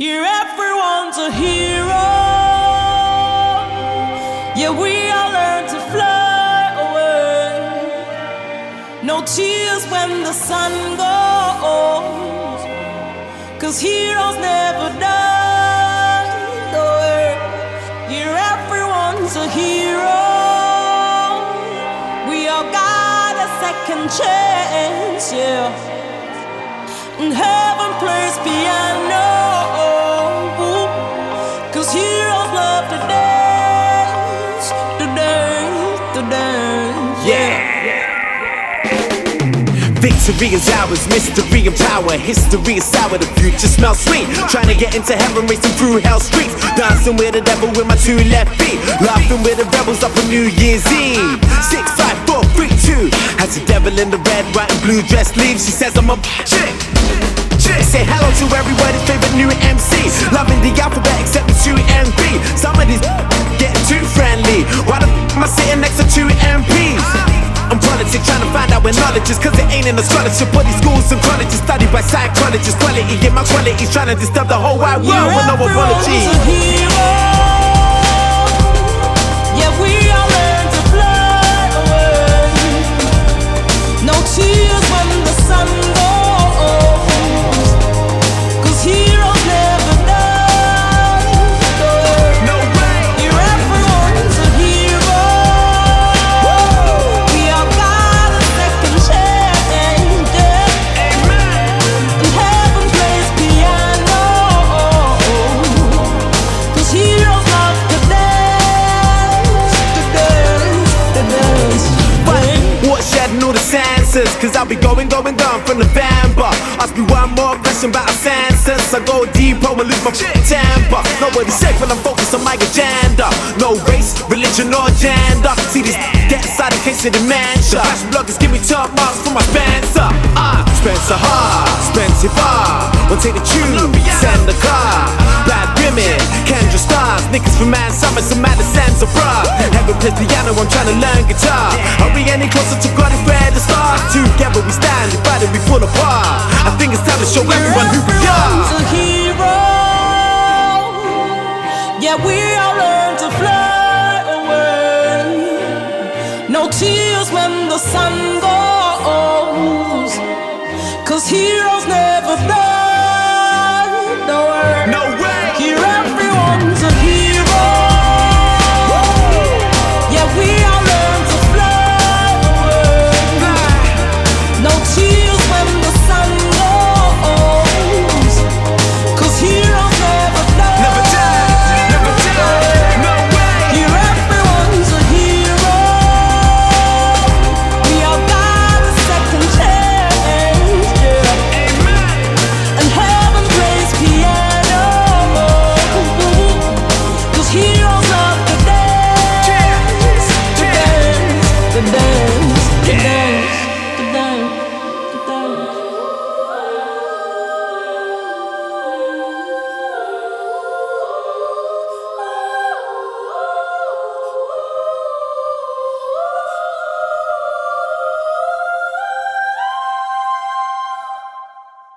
Here everyone's a hero. Yeah, we all learn to fly away. No tears when the sun goes, 'cause heroes never die. No, here everyone's a hero. We all got a second chance, yeah. And heaven plays piano, 'cause heroes love to dance, to dance, to dance. Yeah. Victory is ours, mystery and power. History is sour, the future smells sweet. Trying to get into heaven, racing through hell streets. Dancing with the devil with my two left feet. Laughing with the rebels up on New Year's Eve. 6, 5, 4, 3, 2. Has the devil in the red, white and blue dress leaves. She says I'm a chick. Say hello to everybody's favorite new MC. Loving the alphabet except the 2 and 3. Some of these getting too friendly. Why the am I sitting next to 2 MPs? I'm politics trying to find out where knowledge is, 'cause it ain't in the scholarship. But these schools and colleges studied by psychologists. Quality in my qualities trying to disturb the whole wide world with no apology. Yeah, we all learn to fly away. No tears when the sun goes, 'cause heroes never die. No way. Here everyone's a hero. We all got a second chance, yeah. And heaven plays piano, 'cause heroes love to dance, to dance, to dance. What's shedding all the senses? 'Cause I'll be going from November. Ask me one more question about a census. I go deep, I will lose my temper. Nobody's safe when I'm focused on my agenda. No race, religion, or gender. See this get inside in case of dementia. Fashion bloggers give me top marks for my Spencer. Spencer hard, expensive art. Won't take the tube, send the car. Bad women, Kendra stars. Niggas from Man Summers, some out of Sansa, bruh. Heaven plays piano, I'm trying to learn guitar. Are we any closer to God if we're the stars? Together we stand, divided we fall apart. I think it's time to show everyone who we are. Everyone's a hero. Yeah, we all learn to fly away. No tears when the sun goes, 'cause heroes never die.